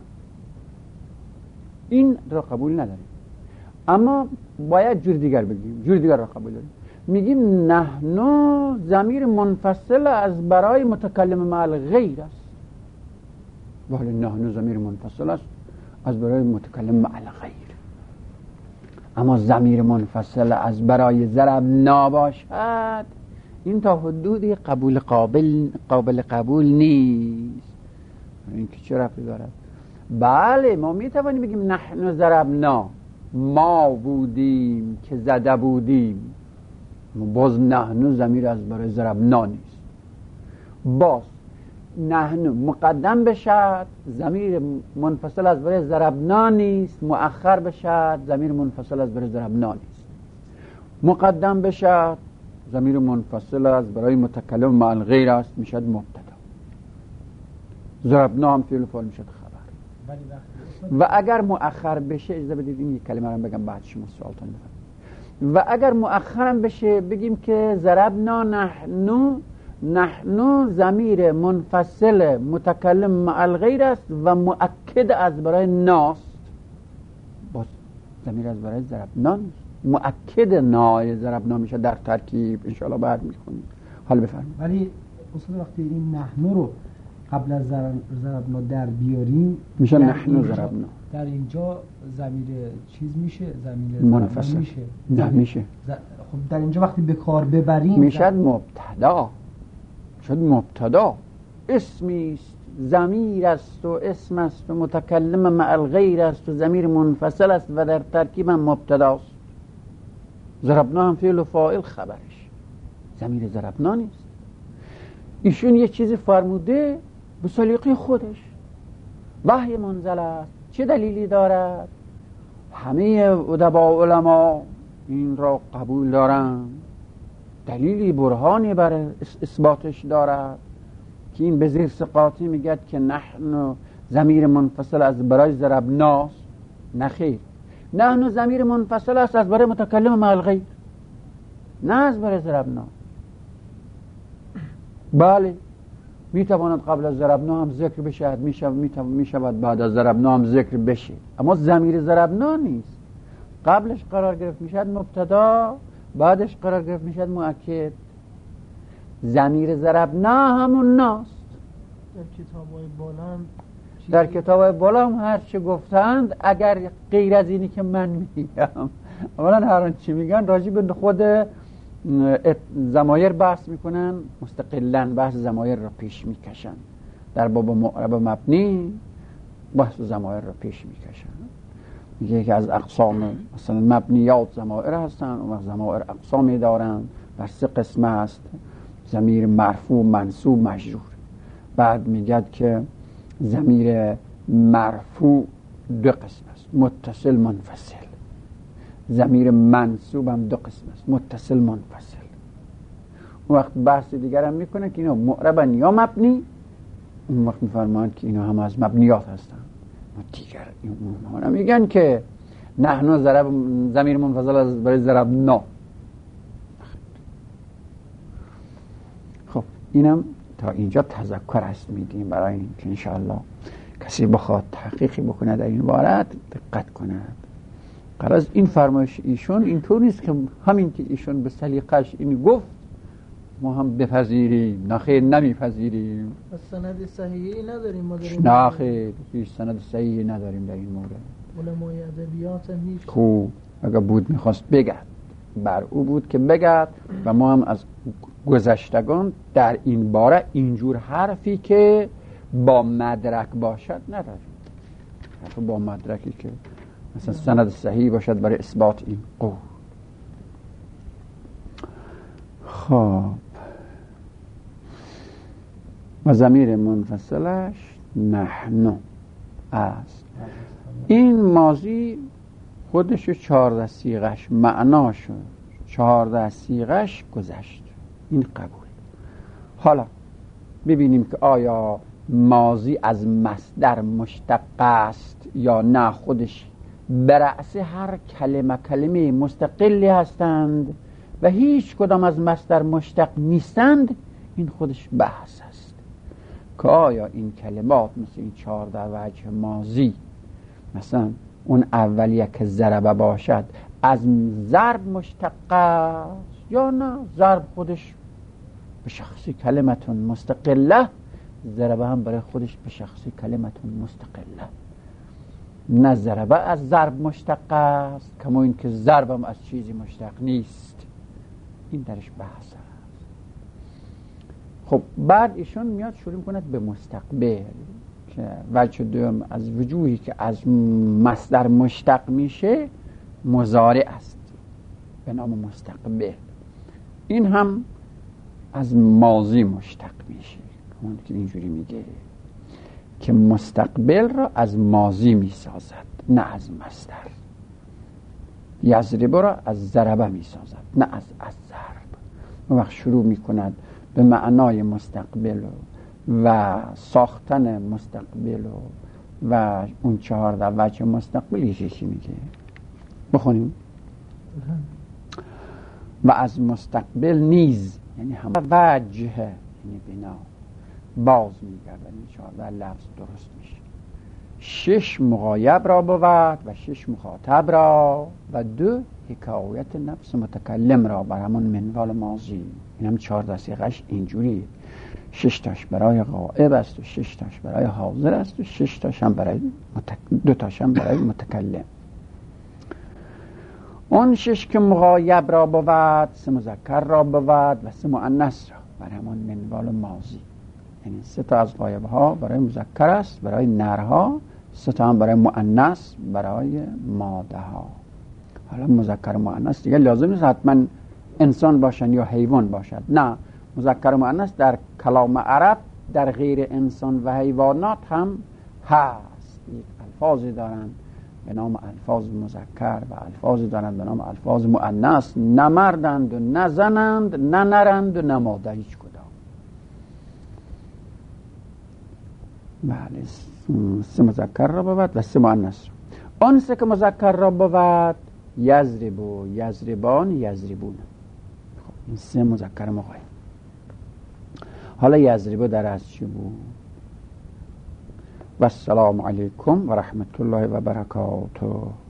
این را قبول نداریم. اما باید جور دیگر بگیم، جور دیگر را قبول داریم. میگیم نحنو ضمیر منفصل از برای متکلم مع الغیر است. ولی نحنو ضمیر منفصل است از برای متکلم مع الغیر. اما ضمیر منفصل از برای ضربنا باشد، این تا حدودی قابل قبول نیست. این که چه ربطی دارد؟ بله، ما میتوانیم بگیم نحنو ضربنا، ما بودیم که زده بودیم. باز نحنو ضمیر از برای ضربنا نیست. باز نحن مقدم بشد ضمیر منفصل از برای ضربنا نیست، مؤخر بشد ضمیر منفصل از برای ضربنا نیست. مقدم بشد ضمیر منفصل از برای متکلم مع الغیر است، میشد مبتدا. ضربنا هم فعل و فاعل میشد خبر. و اگر مؤخر بشه، اجازه بدید این یک کلمه رو بگم بعد شما سوالتون بفرمایید. و اگر مؤخرم بشه بگیم که ضربنا نحن ضمیر منفصل متکلم مع الغیر است و مؤکد از برای ناست. باز ضمیر از برای ضربنا نیست، مؤکد نای ضربنا میشه در ترکیب. انشاءالله بعد میخونیم. حالا بفرمایید. ولی استاد وقتی این نحن رو قبل از ضربنا در بیاریم میشه نحن ضربنا. در اینجا ضمیر چیز میشه، ضمیر منفصل میشه. نه میشه. خب در اینجا وقتی به کار ببریم میشد مبتدا. شد مبتدا اسمی است، ضمیر است و اسم است و متکلم مع الغیر است و ضمیر منفصل است و در ترکیب هم مبتداست. ضربنا هم فعل و فاعل خبرش، ضمیر ضربنا نیست. ایشون یه چیزی فرموده به سلیقه خودش، وحی منزل است. چه دلیلی دارد؟ همه ادبا علما این را قبول دارند، دلیلی برهانی بر اثباتش دارد که این به زیر سقاطی میگد که نحن ضمیر منفصل از برای ضربناست. نخیر، نحن ضمیر منفصل است از برای متکلم مع الغیر، نه از برای ضربنا. بله میتواند قبل از ضربنا هم ذکر بشه، میشود بعد از ضربنا هم ذکر بشه، اما ضمیر ضربنا نیست. قبلش قرار گرفت میشد مبتدا، بعدش قرار گرفت میشد مؤکد. ضمیر ضربنا همون ناست. در کتاب‌های بالا هم هر چه گفتند، اگر غیر از اینی که من میگم، اولا هر چی میگن راجع به خود ضمایر بحث میکنن، مستقلاً بحث ضمایر را پیش میکشن. در باب معرب مبنی بحث ضمایر را پیش میکشن. میگه که از اقسام مثلا مبنیات ضمایر هستن و ضمایر اقسامی دارن، بر 3 قسم است: ضمیر مرفوع، منصوب، مجرور. بعد میگه که ضمیر مرفوع 2 قسم است: متصل، منفصل. ضمیر منصوب هم 2 قسم است: متصل، منفصل. اون وقت بحث دیگر هم میکنه که اینا معربن یا مبنی. اون وقت میفرمایند که اینا هم از مبنیات هستن. دیگر اونها میگن که نحن ضمیر منفصل از برای ضربنا. خب اینم تا اینجا تذکر است میدیم برای اینکه انشاءالله کسی بخواد تحقیقی بکنه در این باره دقت کند. قرار این فرمایش ایشون اینطور نیست که همین که ایشون به سلیقش این گفت ما هم بپذیریم. نخیر، نمیپذیریم. سند صحیحی نداریم ما داریم. نخیر، هیچ سند صحیحی نداریم در این مورد. علمای ادبیات هم هیچ. خوب، اگر بود میخواست بگد، بر او بود که بگد. و ما هم از گذشتگان در این باره اینجور حرفی که با مدرک باشد نداریم. حرف با مدرکی که مثلا سند صحیح باشد برای اثبات این قول. خب و ضمیر منفصلش نحن است. این ماضی خودش 14 صیغش معناشو 14 صیغش گذشت. این قبول. حالا ببینیم که آیا ماضی از مصدر مشتق است یا نه. خودش برأس هر کلمه مستقلی هستند و هیچ کدام از مصدر مشتق نیستند. این خودش بحث است که آیا این کلمات مثل این 14 وجه ماضی، مثلا اون اولیه که ضربه باشد، از ضرب مشتق است یا نه. ضرب خودش به شخصی کلمتون مستقله، ضربه هم برای خودش به شخصی کلمتون مستقله. نه ضربه از ضرب مشتق است کما این که ضرب هم از چیزی مشتق نیست. این درش بحث است. خب بعد ایشون میاد شروع کند به مستقبل که وجه دوم از وجوهی که از مصدر مشتق میشه مضارع است به نام مستقبل. این هم از ماضی مشتق میشه. اون که اینجوری میگه که مستقبل را از ماضی میسازد نه از مصدر، یضرب را از ضربه میسازد نه از ضرب. اون وقت شروع میکند به معنای مستقبل و ساختن مستقبل و اون 14 وجه مستقبل یکی میگه. بخونیم. و از مستقبل نیز یعنی هم وجه یعنی بنا باز میگردن این 14 لفظ درست میشه. 6 مغایب را بود و 6 مخاطب را و 2 حکایت نفس متکلم را بر همون منوال ماضی. این هم 14 صیغش اینجوری 6 تاش برای غائب است و 6 تاش برای حاضر است و 6 تاش هم برای 2 تاش هم برای متکلم. اون 6 که مغایب را بود 3 مذکر را بود و 3 مؤنث را بر همون منوال ماضی. یعنی 3 تا از غایب ها برای مذکر است برای نرها، 3 تا هم برای مؤنث برای ماده ها. حالا مذکر و مؤنث دیگه لازم نیست حتما انسان باشن یا حیوان باشد، نه، مذکر و مؤنث در کلام عرب در غیر انسان و حیوانات هم هست. الفاظی دارن به نام الفاظ مذکر و الفاظی دارن به نام الفاظ مؤنث، نه مردند و نه زنند نه نرند و نه ماده، هیچ کدام. بله 3 مذکر را بود و 3 مؤنث را. آن 3 که مذکر را بود یضرب و یضربان یضربون. خب این 3 مذکر مغایب. حالا یضرب در از چی بود؟ و السلام علیکم و رحمت الله و برکاته.